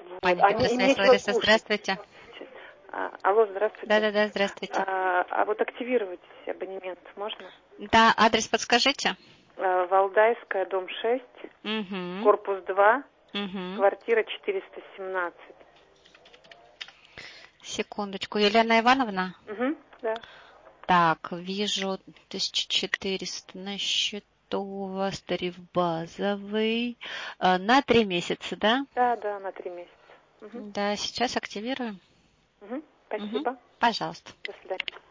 Маленький пресс, Лариса, здравствуйте. Алло, здравствуйте. Да, здравствуйте. Вот активировать абонемент можно? Да, адрес подскажите. Валдайская, дом 6, корпус 2, квартира 417. Секундочку, Елена Ивановна? Да. Так, вижу 1400 на счету у вас, тариф базовый. На 3 месяца, да? Да, на 3 месяца. Да, сейчас активируем. Спасибо. Пожалуйста. До свидания.